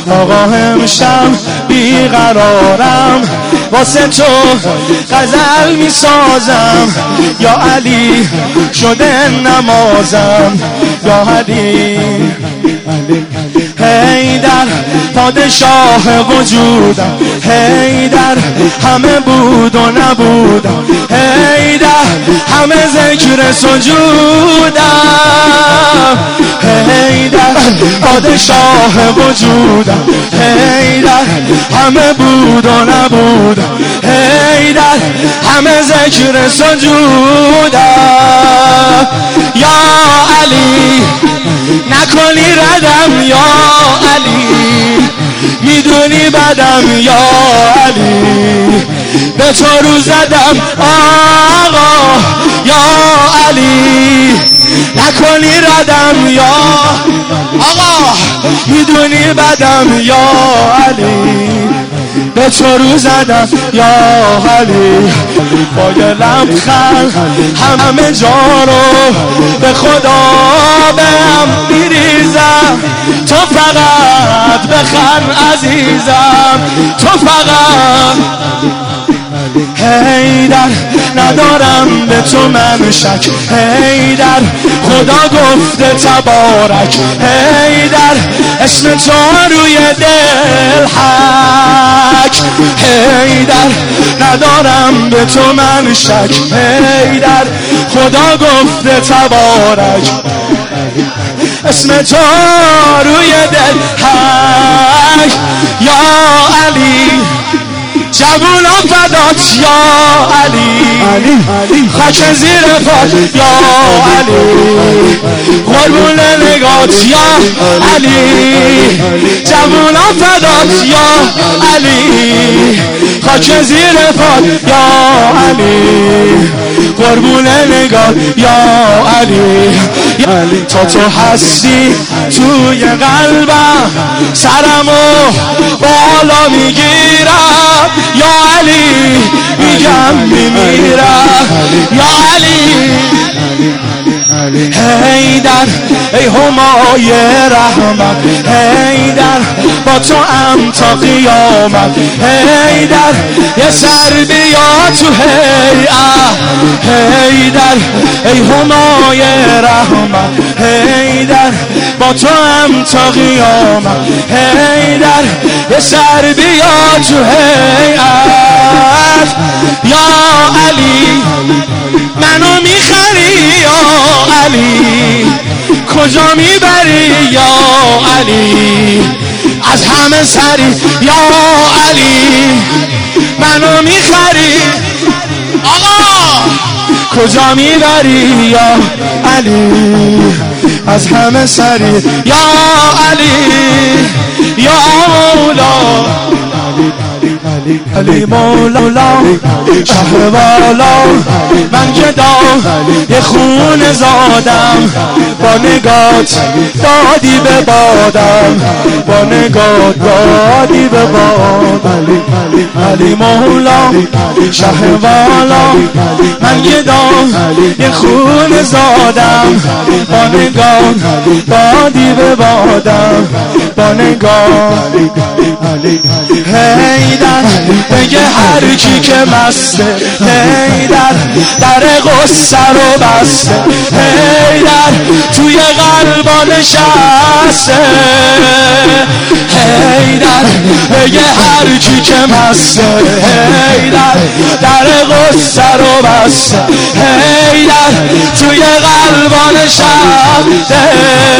آقا امشب بیقرارم واسه تو غزل میسازم یا علی شده نمازم یا علی حیدر پادشاه وجودم حیدر همه بود و نبودم حیدر همه ذکر سجودم حیدر پادشاه وجودم حیدر همه بود و نبودم حیدر همه ذکر سجودم یا علی نکنی ردم یا علی میدونی بدم یا علی به تو رو زدم آقا یا علی نکنی ردم یا آقا میدونی بدم یا علی به تو رو زدم یا علی با یه لبخند همه جا رو به خدا بهم میریزم تو فقط بخند عزیزم تو فقط حیدر ندارم به تو من شک حیدر خدا گفته تبارک حیدر اسم تو روی دل حک حیدر ندارم به تو من شک حیدر خدا گفته تبارک اسم تو روی دل حک یا علی جوونا فدات یا علی خاک زیر پات یا علی قربون نگات یا علی جوونا فدات یا علی خاک زیر پات یا علی قربون نگات یا علی تا تو هستی توی قلبم سرمو بالا میگیرم یا علی میگم میمیرم یا علی حیدر ای همای رحمت حیدر با تو ام تا قیامت حیدر یه سر بیا تو هیئت حیدر ای همای رحمت حیدر با تو ام تا قیامت حیدر یه سر بیا تو هیئت یا علی منو میخری یا علی کجا میبری یا علی از همه سری یا علی منو میخری آقا کجا میبری یا علی از همه سری یا علی یا مولا علی مولا شهر والا من گدا یه خون زادم با نگات دادی به بادم با نگات دادی به بادم علی مولا شهر والا من گدا یه خون زادم با نگات دادی به بادم با نگات حیدر بگه هر کی که مسته حیدر در غصه رو بسته حیدر توی قلبا نشسته حیدر بگه هر کی که مسته حیدر در غصه رو بسته حیدر توی قلبا نشسته